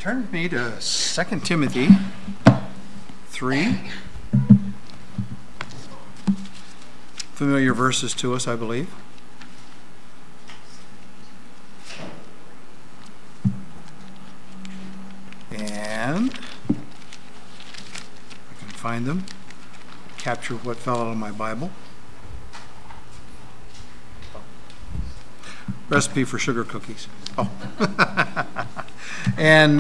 Turn with me to 2 Timothy 3. Familiar verses to us, I believe. And I can find them. Capture what fell out of my Bible. Recipe for sugar cookies. Oh. And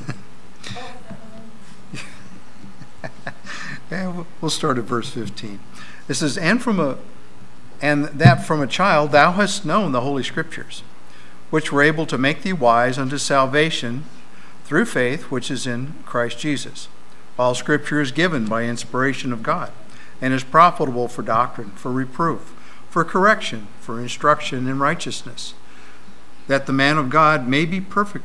yeah, we'll start at verse 15. This is, and that from a child thou hast known the Holy Scriptures, which were able to make thee wise unto salvation through faith which is in Christ Jesus. All Scripture is given by inspiration of God, and is profitable for doctrine, for reproof, for correction, for instruction in righteousness, that the man of God may be perfect,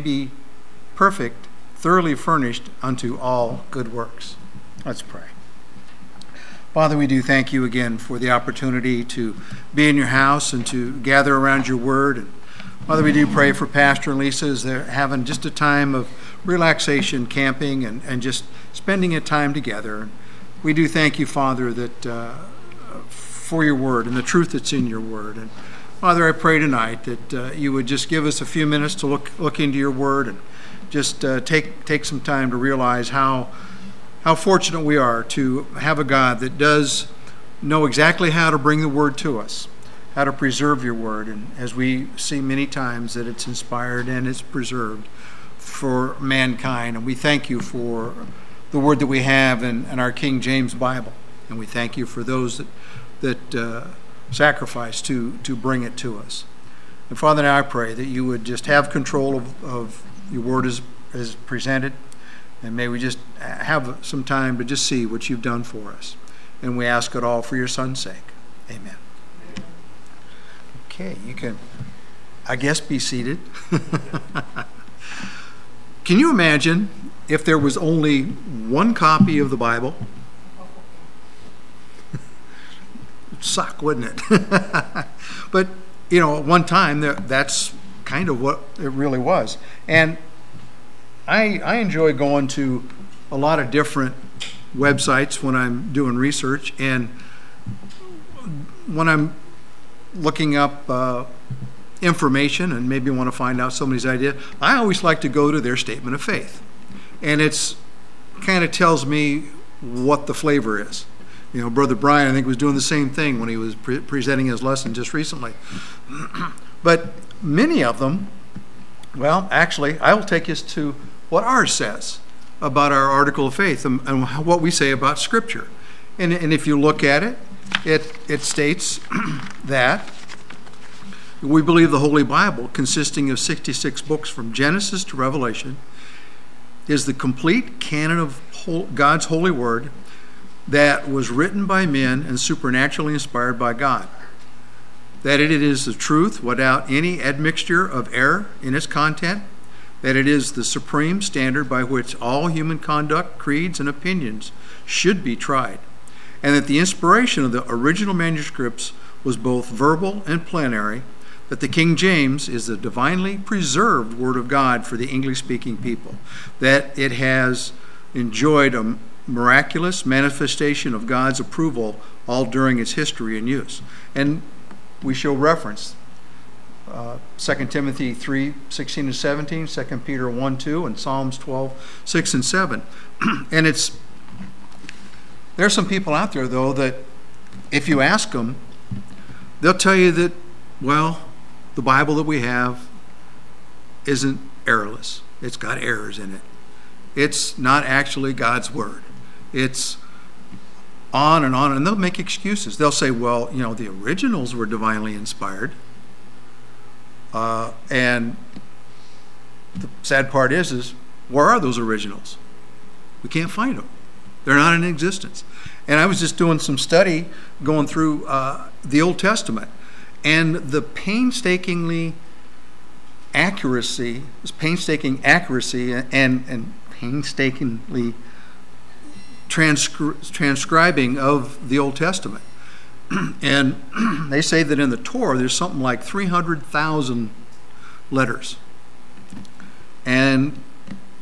thoroughly furnished unto all good works. Let's pray. Father, we do thank you again for the opportunity to be in your house and to gather around your word. And Father, we do pray for Pastor and Lisa as they're having just a time of relaxation, camping, and just spending a time together. We do thank you, Father, that for your word and the truth that's in your word. And Father, I pray tonight that you would just give us a few minutes to look into your word and just take some time to realize how fortunate we are to have a God that does know exactly how to bring the word to us, how to preserve your word. And as we see many times that it's inspired and it's preserved for mankind. And we thank you for the word that we have in our King James Bible. And we thank you for those that sacrifice to bring it to us. And Father, now I pray that you would just have control of your word as presented, and may we just have some time to just see what you've done for us. And we ask it all for your Son's sake. Amen. Okay, you can, I guess, be seated. Can you imagine if there was only one copy of the Bible? It'd suck, wouldn't it? But, at one time, that's kind of what it really was. And I enjoy going to a lot of different websites when I'm doing research. And when I'm looking up information and maybe want to find out somebody's idea, I always like to go to their statement of faith. And it's kind of tells me what the flavor is. Brother Brian, I think, was doing the same thing when he was presenting his lesson just recently. But many of them, well, actually, I will take us to what ours says about our article of faith and what we say about Scripture. And if you look at it, it states that we believe the Holy Bible, consisting of 66 books from Genesis to Revelation, is the complete canon of God's holy word that was written by men and supernaturally inspired by God. That it is the truth without any admixture of error in its content. That it is the supreme standard by which all human conduct, creeds, and opinions should be tried. And that the inspiration of the original manuscripts was both verbal and plenary. That the King James is the divinely preserved Word of God for the English-speaking people. That it has enjoyed a miraculous manifestation of God's approval all during its history and use. And we show reference 2 Timothy 3, 16 and 17, 2 Peter 1, 2, and Psalms 12, 6 and 7. And there are some people out there, though, that if you ask them, they'll tell you that, well, the Bible that we have isn't errorless. It's got errors in it. It's not actually God's word. It's on, and they'll make excuses. They'll say, well, the originals were divinely inspired. And the sad part is where are those originals? We can't find them. They're not in existence. And I was just doing some study going through the Old Testament, and the painstaking accuracy and painstakingly transcribing of the Old Testament. And they say that in the Torah there's something like 300,000 letters. And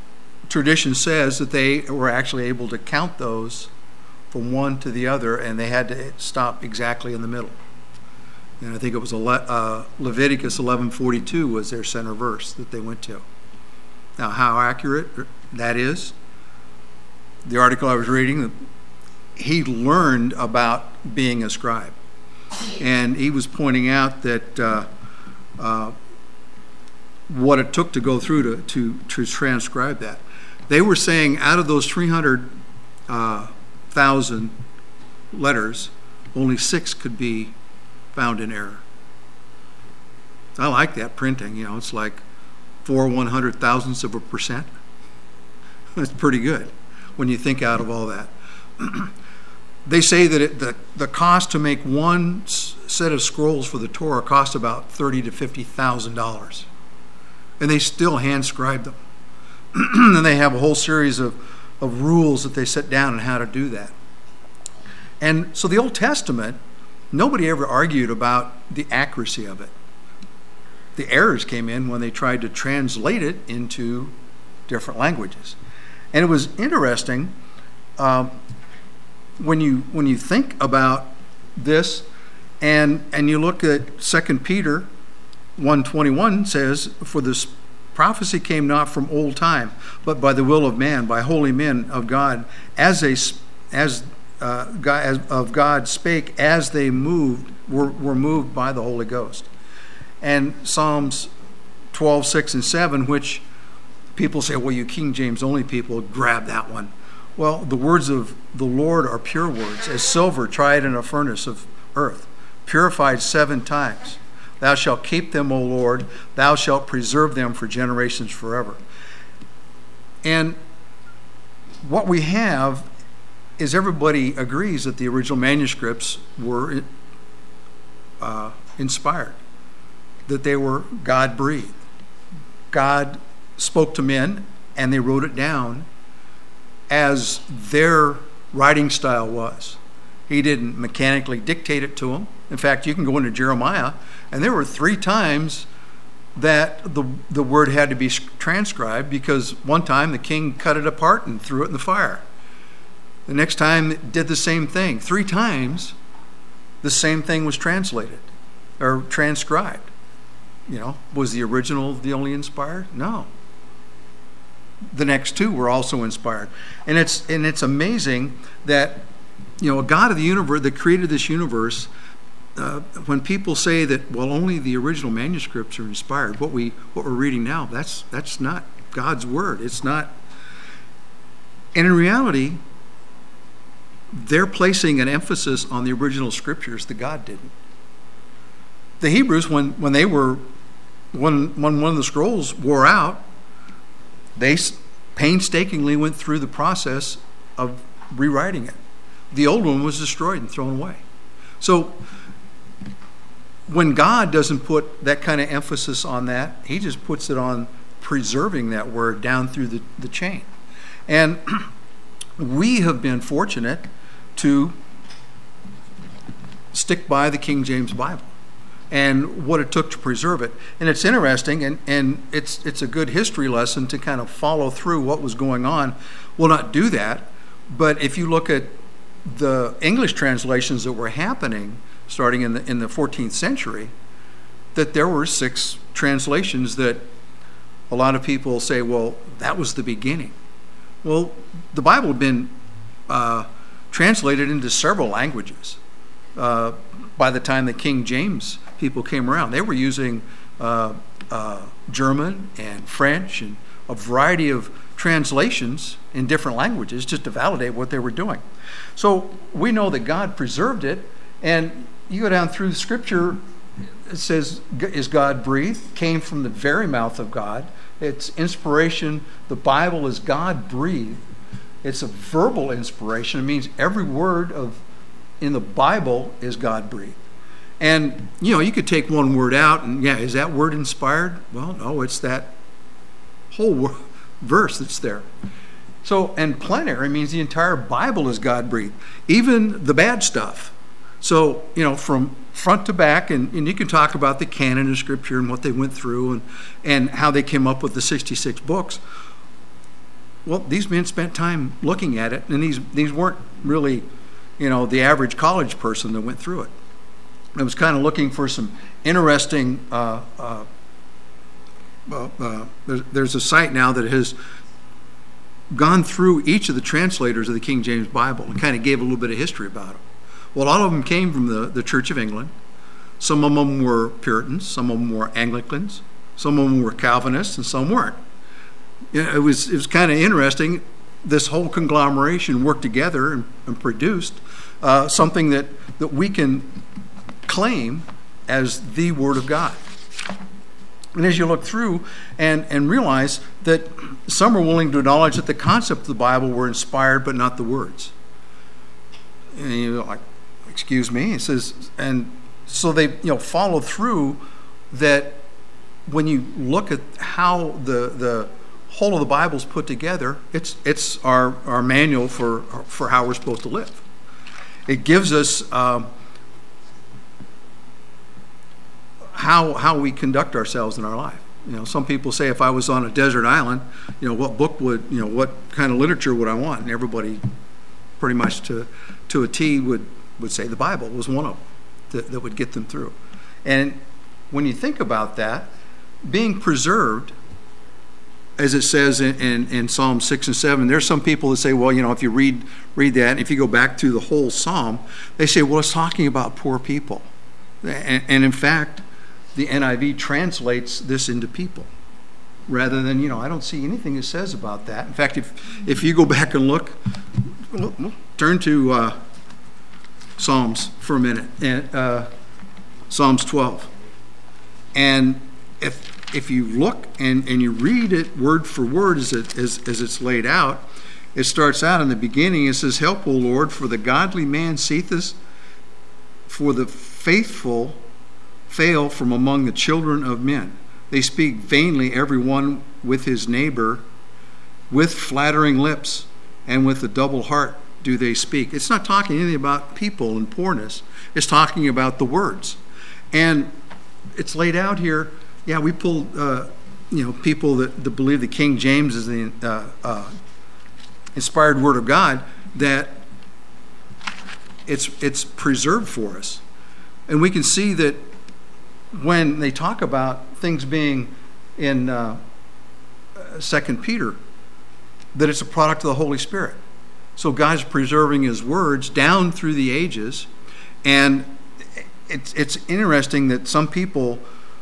tradition says that they were actually able to count those from one to the other, and they had to stop exactly in the middle. And I think it was Leviticus 11:42 was their center verse that they went to. Now, how accurate that is, the article I was reading, he learned about being a scribe. And he was pointing out that what it took to go through to transcribe that. They were saying out of those 300,000 letters, only 6 could be found in error. I like that printing. It's like 4/100,000%. That's pretty good when you think out of all that. They say that the cost to make one set of scrolls for the Torah cost about $30,000 to $50,000, and they still hand scribe them. And they have a whole series of rules that they set down on how to do that. And so the Old Testament, nobody ever argued about the accuracy of it. The errors came in when they tried to translate it into different languages. And it was interesting when you think about this, and you look at 2 Peter 1:21 says, "For this prophecy came not from old time, but by the will of man, by holy men of God, God spake as they were moved by the Holy Ghost." And Psalms 12:6 and 7, which people say, well, you King James only people grab that one. Well, the words of the Lord are pure words, as silver tried in a furnace of earth, purified 7 times. Thou shalt keep them, O Lord. Thou shalt preserve them for generations forever. And what we have is everybody agrees that the original manuscripts were inspired, that they were God-breathed. God spoke to men, and they wrote it down as their writing style was. He didn't mechanically dictate it to them. In fact, you can go into Jeremiah, and there were 3 times that the word had to be transcribed, because one time the king cut it apart and threw it in the fire. The next time it did the same thing. 3 times the same thing was translated or transcribed. Was the original the only inspired? No. The next 2 were also inspired. And it's amazing that a God of the universe that created this universe, when people say that, well, only the original manuscripts are inspired, what we're reading now, that's not God's word. It's not. And in reality, they're placing an emphasis on the original scriptures that God didn't. The Hebrews, when one of the scrolls wore out, they painstakingly went through the process of rewriting it. The old one was destroyed and thrown away. So when God doesn't put that kind of emphasis on that, he just puts it on preserving that word down through the chain. And we have been fortunate to stick by the King James Bible and what it took to preserve it. And it's interesting, and it's a good history lesson to kind of follow through what was going on. We'll not do that, but if you look at the English translations that were happening starting in the 14th century, that there were 6 translations that a lot of people say, well, that was the beginning. Well, the Bible had been translated into several languages by the time the King James people came around. They were using German and French and a variety of translations in different languages just to validate what they were doing. So we know that God preserved it, and you go down through Scripture, it says, is God breathed? Came from the very mouth of God. It's inspiration. The Bible is God breathed. It's a verbal inspiration. It means every word in the Bible is God breathed. And, you could take one word out and, is that word inspired? Well, no, it's that whole verse that's there. So, and plenary means the entire Bible is God breathed, even the bad stuff. So, from front to back, and you can talk about the canon of Scripture and what they went through and how they came up with the 66 books. well, these men spent time looking at it, and these weren't really, the average college person that went through it. I was kind of looking for some interesting. There's a site now that has gone through each of the translators of the King James Bible and kind of gave a little bit of history about them. Well, a lot of them came from the Church of England. Some of them were Puritans, some of them were Anglicans, some of them were Calvinists, and some weren't. It was kind of interesting. This whole conglomeration worked together and produced something that we can claim as the Word of God. And as you look through and realize that some are willing to acknowledge that the concept of the Bible were inspired but not the words. And you're like, excuse me? It says, and so they follow through that when you look at how the whole of the Bible is put together, it's our manual for how we're supposed to live. It gives us how we conduct ourselves in our life. Some people say, if I was on a desert island, what book what kind of literature would I want? And everybody pretty much to a T would say the Bible was one of them that would get them through. And when you think about that, being preserved, as it says in Psalm 6 and 7, there's some people that say, well, if you read that, and if you go back through the whole psalm, they say, well, it's talking about poor people. And in fact, the NIV translates this into people, rather than, I don't see anything that says about that. In fact, if you go back and look, turn to Psalms for a minute, and Psalms 12. And if you look and you read it word for word as it's laid out, it starts out in the beginning, it says, help, O Lord, for the godly man ceaseth, for the faithful fail from among the children of men. They speak vainly, every one with his neighbor, with flattering lips, and with a double heart do they speak. It's not talking anything about people and poorness. It's talking about the words. And it's laid out here. Yeah, we pulled, people that believe that King James is the inspired Word of God, that it's preserved for us. And we can see that when they talk about things being in 2 Peter, that it's a product of the Holy Spirit. So God's preserving His words down through the ages. And it's interesting that some people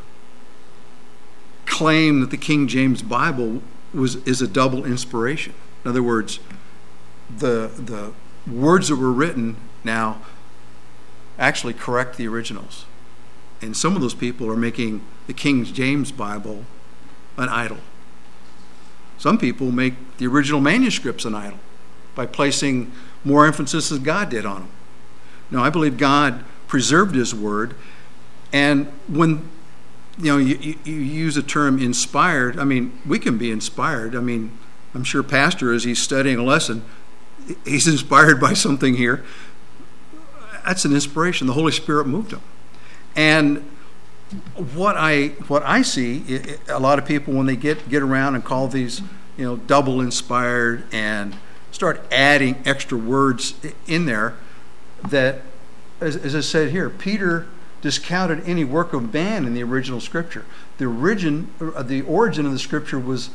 claim that the King James Bible is a double inspiration. In other words, the words that were written now actually correct the originals. And some of those people are making the King James Bible an idol. Some people make the original manuscripts an idol by placing more emphasis than God did on them. Now, I believe God preserved His Word, and when you use the term inspired, we can be inspired. I'm sure Pastor, as he's studying a lesson, he's inspired by something here. That's an inspiration. The Holy Spirit moved him. And what I see, a lot of people, when they get around and call these, double inspired and start adding extra words in there, that, as I said here, Peter discounted any work of man in the original Scripture. The origin of the Scripture was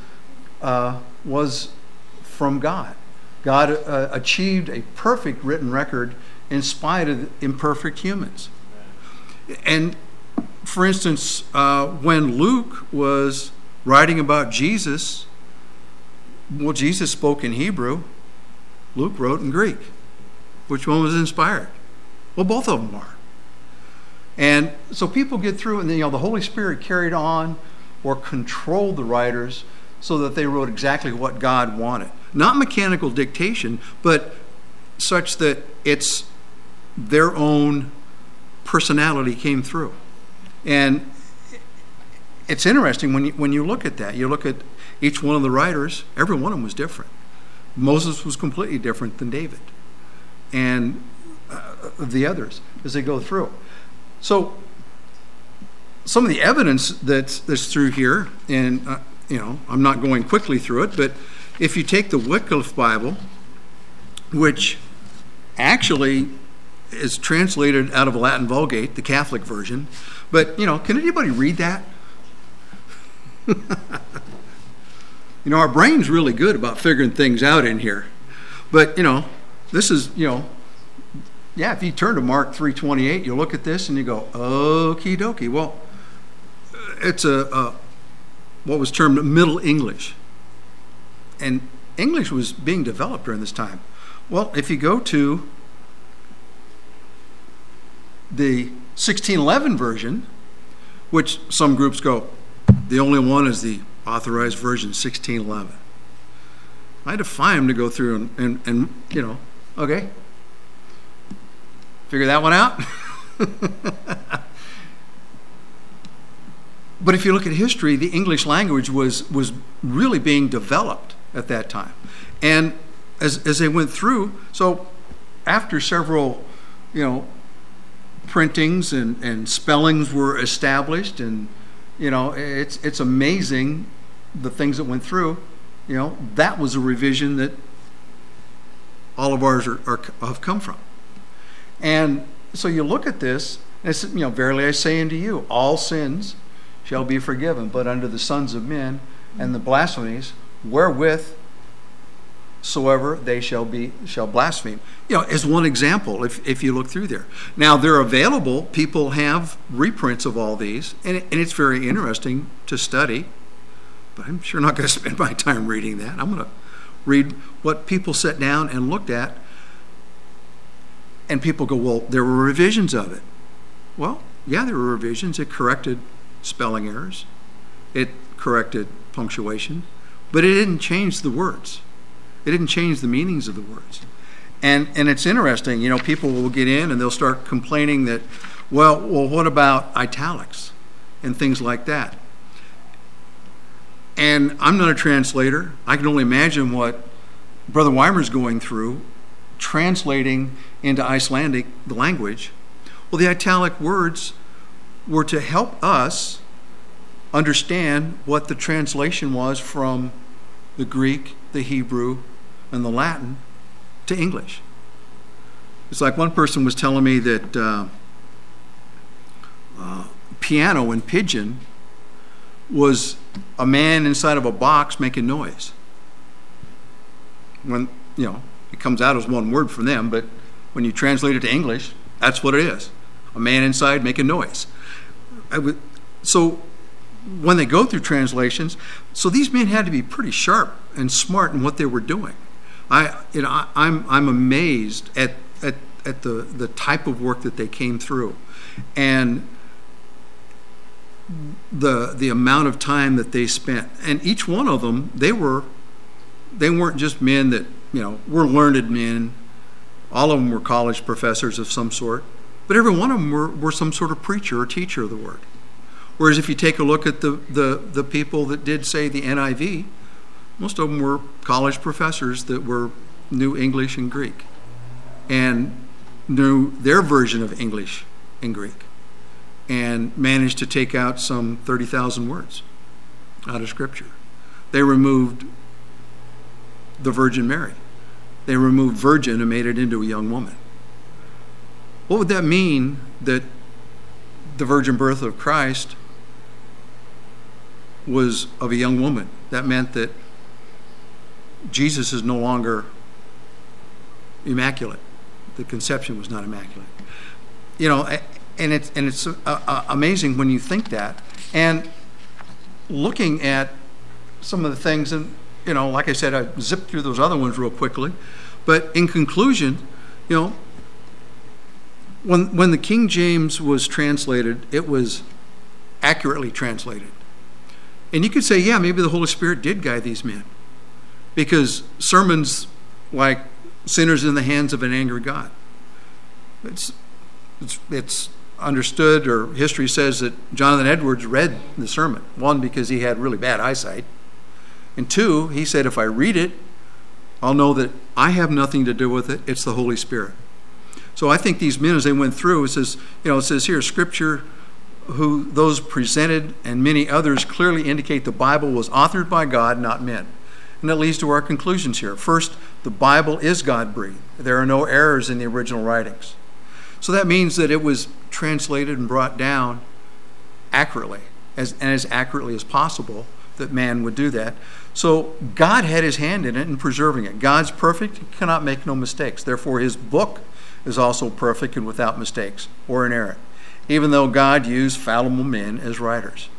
from God. God achieved a perfect written record in spite of imperfect humans. And for instance, when Luke was writing about Jesus, well, Jesus spoke in Hebrew. Luke wrote in Greek. Which one was inspired? Well, both of them are. And so people get through, and the Holy Spirit carried on or controlled the writers so that they wrote exactly what God wanted. Not mechanical dictation, but such that it's their own personality came through. And it's interesting when you look at that. You look at each one of the writers, every one of them was different. Moses was completely different than David and the others as they go through. So some of the evidence that's through here, and I'm not going quickly through it, but if you take the Wycliffe Bible, which actually is translated out of a Latin Vulgate, the Catholic version, but, can anybody read that? Our brain's really good about figuring things out in here. But, this is, if you turn to Mark 3:28, you look at this and you go, okie dokie. Well, it's what was termed Middle English. And English was being developed during this time. Well, if you go to the 1611 version, which some groups go, the only one is the authorized version, 1611. I defy them to go through and okay, figure that one out. But if you look at history, the English language was really being developed at that time. And as they went through, so after several, printings and spellings were established, and it's amazing the things that went through. That was a revision that all of ours have come from. And so you look at this, and it's, verily I say unto you, all sins shall be forgiven, but unto the sons of men and the blasphemies wherewith soever they shall blaspheme. As one example, if you look through there. Now, they're available. People have reprints of all these, and it's very interesting to study, but I'm sure not going to spend my time reading that. I'm going to read what people sat down and looked at, and people go, well, there were revisions of it. Well, yeah, there were revisions. It corrected spelling errors. It corrected punctuation, but it didn't change the words. It didn't change the meanings of the words. And it's interesting, people will get in and they'll start complaining that, well, what about italics and things like that? And I'm not a translator. I can only imagine what Brother Weimer's going through, translating into Icelandic the language. Well, the italic words were to help us understand what the translation was from the Greek, the Hebrew, and the Latin to English. It's like one person was telling me that piano in Pidgin was a man inside of a box making noise. When, it comes out as one word from them, but when you translate it to English, that's what it is. A man inside making noise. So when they go through translations, so these men had to be pretty sharp and smart in what they were doing. I'm amazed at the type of work that they came through, and the amount of time that they spent. And each one of them, they weren't just men that were learned men. All of them were college professors of some sort, but every one of them were some sort of preacher or teacher of the word. Whereas if you take a look at the people that did, say, the NIV, most of them were college professors that knew English and Greek and knew their version of English and Greek and managed to take out some 30,000 words out of Scripture. They removed the Virgin Mary. They removed virgin and made it into a young woman. What would that mean, that the virgin birth of Christ was of a young woman? That meant that Jesus is no longer immaculate. The conception was not immaculate. And it's amazing when you think that. And looking at some of the things, and like I said, I zipped through those other ones real quickly. But in conclusion, when the King James was translated, it was accurately translated. And you could say, yeah, maybe the Holy Spirit did guide these men, because sermons like "Sinners in the Hands of an Angry God," it's understood, or history says, that Jonathan Edwards read the sermon. One, because he had really bad eyesight, and two, he said, if I read it, I'll know that I have nothing to do with it. It's the Holy Spirit. So I think these men, as they went through, it says here, Scripture, who those presented and many others clearly indicate the Bible was authored by God, not men. And it leads to our conclusions here. First, the Bible is God-breathed. There are no errors in the original writings. So that means that it was translated and brought down accurately, as accurately as possible, that man would do that. So God had his hand in it in preserving it. God's perfect. He cannot make no mistakes. Therefore, his book is also perfect and without mistakes or inerrant, even though God used fallible men as writers.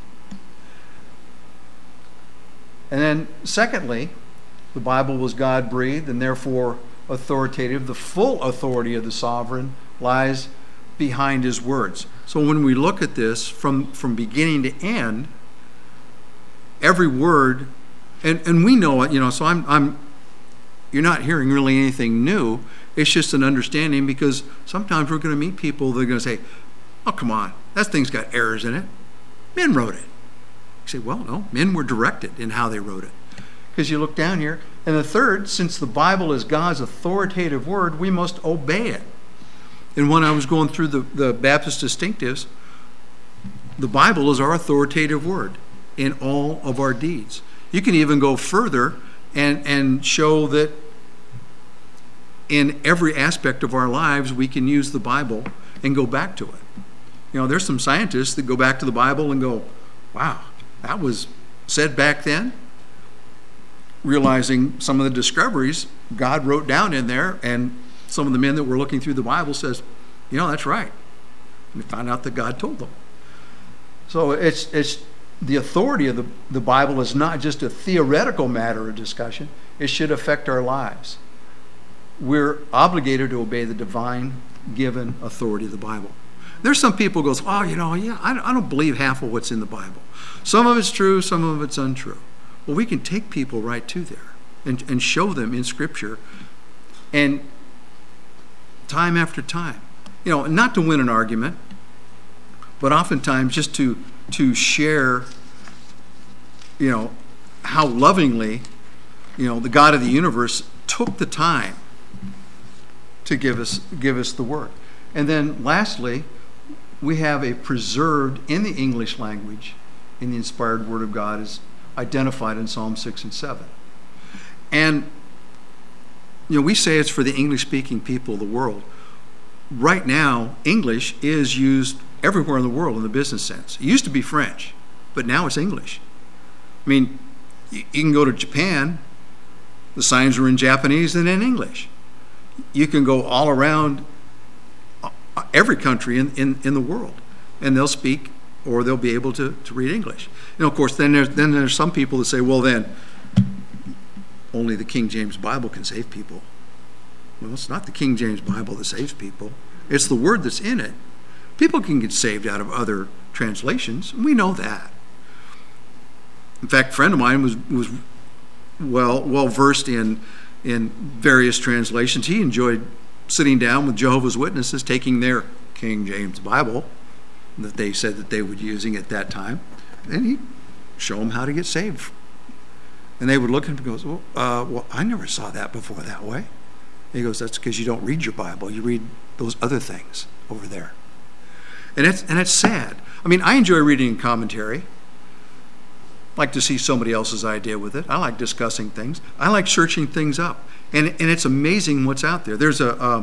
And then, secondly, the Bible was God-breathed and therefore authoritative. The full authority of the sovereign lies behind his words. So when we look at this from beginning to end, every word, and we know it, so you're not hearing really anything new. It's just an understanding, because sometimes we're going to meet people that are going to say, oh, come on, that thing's got errors in it. Men wrote it. You say, well, no, men were directed in how they wrote it. Because you look down here. And the third, since the Bible is God's authoritative word, we must obey it. And when I was going through the Baptist distinctives, the Bible is our authoritative word in all of our deeds. You can even go further and show that in every aspect of our lives, we can use the Bible and go back to it. There's some scientists that go back to the Bible and go, wow, that was said back then. Realizing some of the discoveries God wrote down in there, and some of the men that were looking through the Bible says, that's right. And they found out that God told them. So it's the authority of the Bible is not just a theoretical matter of discussion. It should affect our lives. We're obligated to obey the divine given authority of the Bible. There's some people who goes, I don't believe half of what's in the Bible. Some of it's true, some of it's untrue. Well, we can take people right to there and show them in Scripture, and time after time, not to win an argument, but oftentimes just to share, how lovingly, the God of the universe took the time to give us the word. And then lastly, we have a preserved in the English language, in the inspired word of God, is identified in Psalm 6 and 7. And, we say it's for the English-speaking people of the world. Right now, English is used everywhere in the world in the business sense. It used to be French, but now it's English. I mean, you can go to Japan, the signs are in Japanese and in English. You can go all around every country in the world, and they'll speak or they'll be able to read English. Of course, then there's some people that say, well, then only the King James Bible can save people. Well, it's not the King James Bible that saves people. It's the word that's in it. People can get saved out of other translations, and we know that. In fact, a friend of mine was well versed in various translations. He enjoyed sitting down with Jehovah's Witnesses, taking their King James Bible that they said that they were using at that time, and he'd show them how to get saved. And they would look at him and go, well, I never saw that before that way. He goes, that's because you don't read your Bible. You read those other things over there. And it's sad. I mean, I enjoy reading commentary. I like to see somebody else's idea with it. I like discussing things. I like searching things up. And it's amazing what's out there. There's a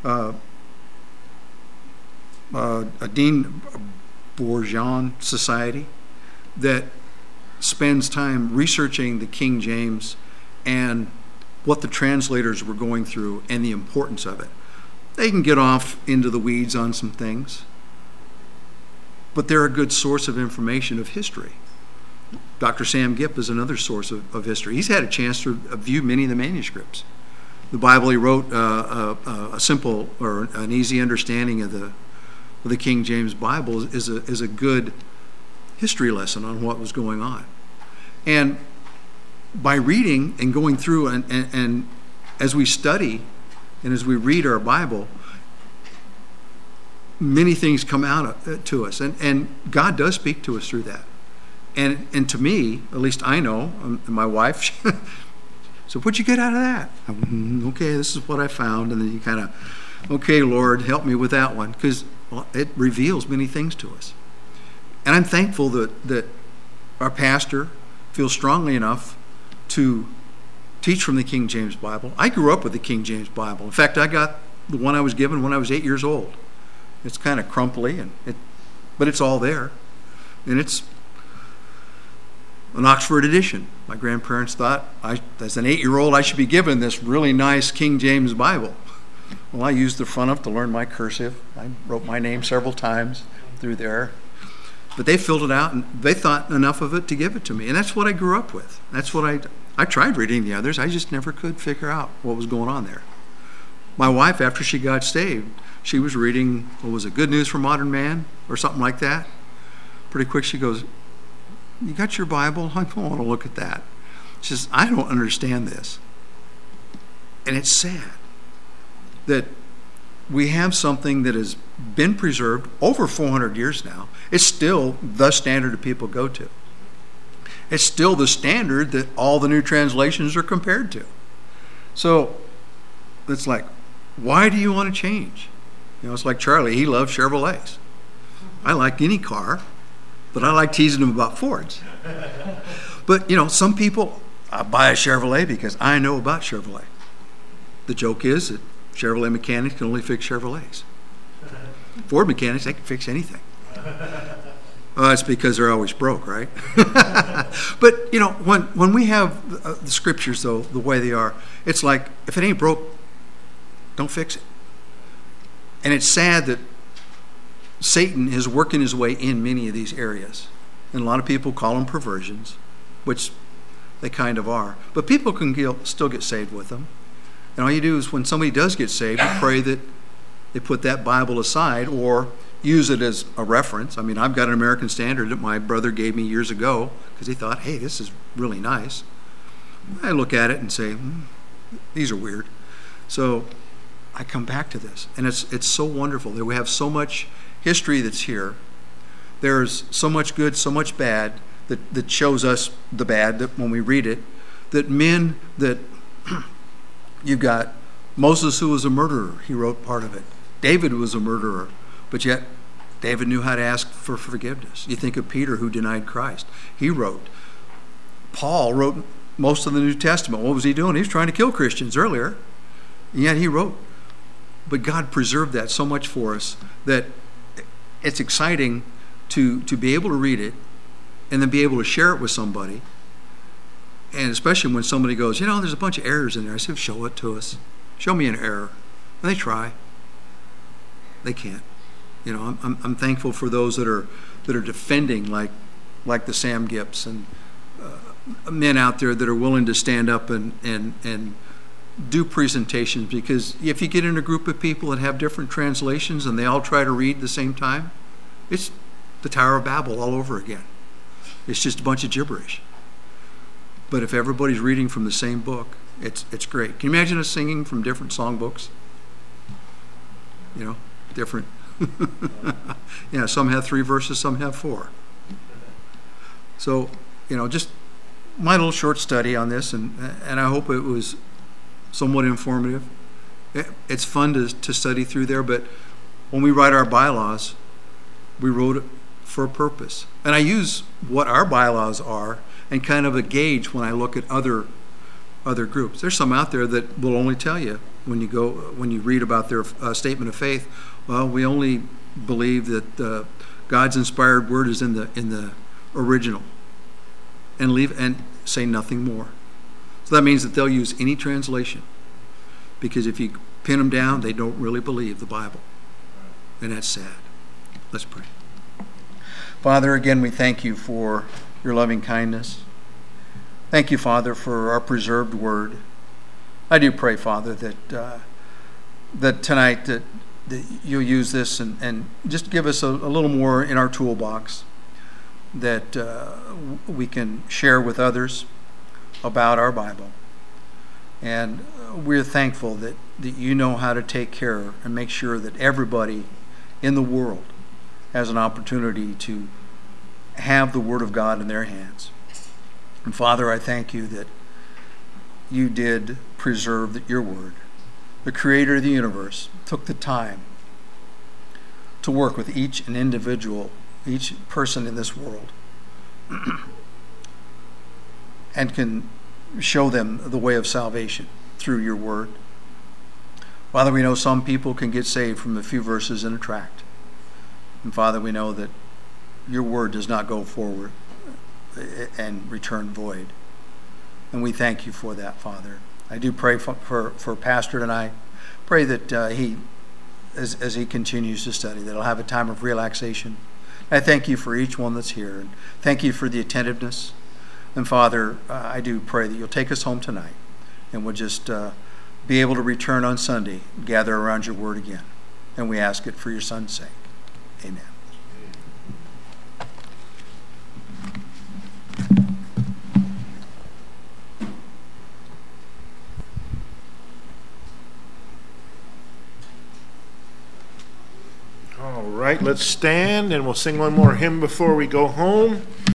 Dean Bourgeon Society that spends time researching the King James and what the translators were going through and the importance of it. They can get off into the weeds on some things, but they're a good source of information of history. Dr. Sam Gipp is another source of history. He's had a chance to view many of the manuscripts. The Bible he wrote, a simple or an easy understanding of the King James Bible is a good history lesson on what was going on. And by reading and going through and as we study and as we read our Bible, many things come out to us. And God does speak to us through that. And to me, at least I know, and my wife, so what'd you get out of that? Okay, this is what I found. And then you kind of, okay, Lord, help me with that one. Because it reveals many things to us. And I'm thankful that our pastor feels strongly enough to teach from the King James Bible. I grew up with the King James Bible. In fact, I got the one I was given when I was 8 years old. It's kind of crumply, but it's all there. And it's an Oxford edition. My grandparents thought, as an 8-year-old, I should be given this really nice King James Bible. Well, I used the front of it to learn my cursive. I wrote my name several times through there. But they filled it out, and they thought enough of it to give it to me. And that's what I grew up with. That's what I tried reading the others. I just never could figure out what was going on there. My wife, after she got saved, she was reading, what was it, Good News for Modern Man or something like that. Pretty quick she goes, "You got your Bible? I don't want to look at that." She says, "I don't understand this." And it's sad that we have something that has been preserved over 400 years now. It's still the standard that people go to. It's still the standard that all the new translations are compared to. So it's like, why do you want to change? It's like Charlie. He loves Chevrolets. I like any car, but I like teasing him about Fords. But, some people, I buy a Chevrolet because I know about Chevrolet. The joke is that Chevrolet mechanics can only fix Chevrolets. Ford mechanics, they can fix anything. It's because they're always broke, right? But, when we have the scriptures, though, the way they are, it's like, if it ain't broke, don't fix it. And it's sad that Satan is working his way in many of these areas. And a lot of people call them perversions, which they kind of are. But people can still get saved with them. And all you do is when somebody does get saved, you pray that they put that Bible aside or use it as a reference. I mean, I've got an American Standard that my brother gave me years ago because he thought, hey, this is really nice. I look at it and say, these are weird. So I come back to this. And it's so wonderful that we have so much history that's here. There's so much good, so much bad that shows us the bad that when we read it, that men that you've got Moses, who was a murderer. He wrote part of it. David was a murderer, but yet David knew how to ask for forgiveness. You think of Peter, who denied Christ. He wrote. Paul wrote most of the New Testament. What was he doing? He was trying to kill Christians earlier, and yet he wrote. But God preserved that so much for us that it's exciting to be able to read it and then be able to share it with somebody. And especially when somebody goes, there's a bunch of errors in there. I said, show it to us. Show me an error. And they try. They can't. I'm thankful for those that are defending, like the Sam Gipps and men out there that are willing to stand up and do presentations. Because if you get in a group of people that have different translations and they all try to read at the same time, it's the Tower of Babel all over again. It's just a bunch of gibberish. But if everybody's reading from the same book, it's great. Can you imagine us singing from different songbooks? Different. Some have 3 verses, some have 4. So, just my little short study on this, and I hope it was somewhat informative. It's fun to study through there, but when we write our bylaws, we wrote it for a purpose. And I use what our bylaws are and kind of a gauge when I look at other groups. There's some out there that will only tell you when you read about their statement of faith, well, we only believe that God's inspired word is in the original, and say nothing more. So that means that they'll use any translation, because if you pin them down, they don't really believe the Bible, and that's sad. Let's pray. Father, again, we thank you for your loving kindness. Thank you, Father, for our preserved word. I do pray, Father, that tonight that you'll use this and just give us a little more in our toolbox that we can share with others about our Bible. And we're thankful that you know how to take care and make sure that everybody in the world has an opportunity to have the Word of God in their hands. And Father, I thank you that you did preserve your Word. The Creator of the universe took the time to work with each person in this world and can show them the way of salvation through your word. Father, we know some people can get saved from a few verses in a tract. And Father, we know that your word does not go forward and return void. And we thank you for that, Father. I do pray for Pastor tonight. Pray that he, as he continues to study, that he'll have a time of relaxation. I thank you for each one that's here. And thank you for the attentiveness. And Father, I do pray that you'll take us home tonight and we'll just be able to return on Sunday, gather around your word again. And we ask it for your Son's sake. Amen. All right, let's stand and we'll sing one more hymn before we go home.